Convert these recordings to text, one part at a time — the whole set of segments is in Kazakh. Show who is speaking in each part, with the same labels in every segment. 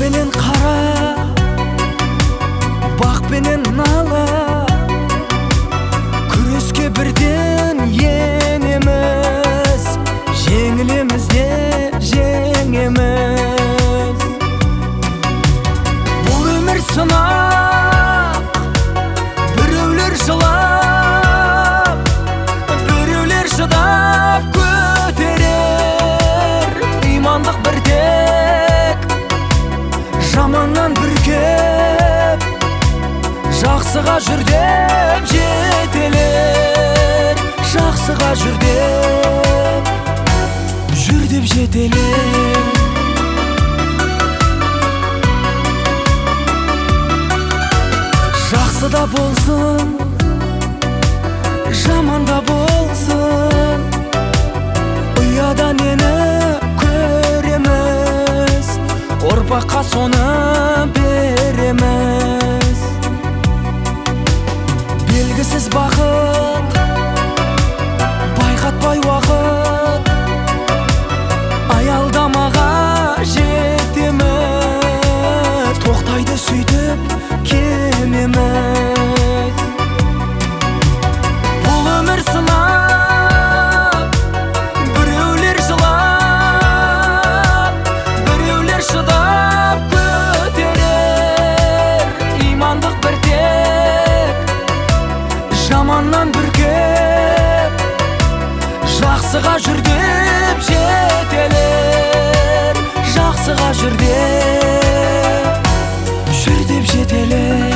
Speaker 1: пенен қара, бақ пенен нала, күреске бірден енеміз, жеңілеміз де жеңеміз. Бұл өмір сынақ, біреулер жылап, біреулер шыдап көтерер. Имандық бірдек, жаманнан бүркеп, жақсыға жүр деп жетелер. Жақсыға жүр деп жетелер. Жақсы да болсын, жаман да болсын, ұяда нені көреміз, ұрпаққа соны береміз. Белгісіз бақыт, байқатпай уақыт, аялдамаға жетеміз. Тоқтайды сөйтіп кемеміз. Бұл өмір сынақ, біреулер жылап, біреулер шыдап көтерер. Имандық бірдек, жаманнан бүркеп, жақсыға жүр деп жетелер. Жақсыға жүр деп жетелер.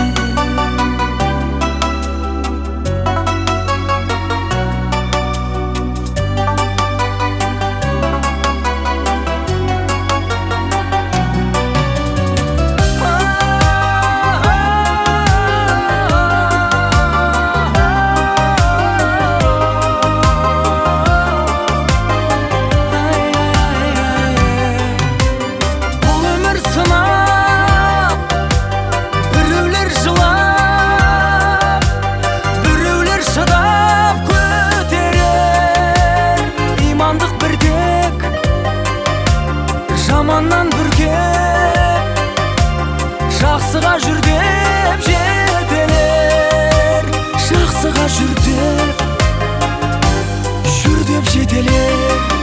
Speaker 1: Жаманнан бүркеп, жақсыға жүр деп жетелер. Жақсыға жүр деп жетелер.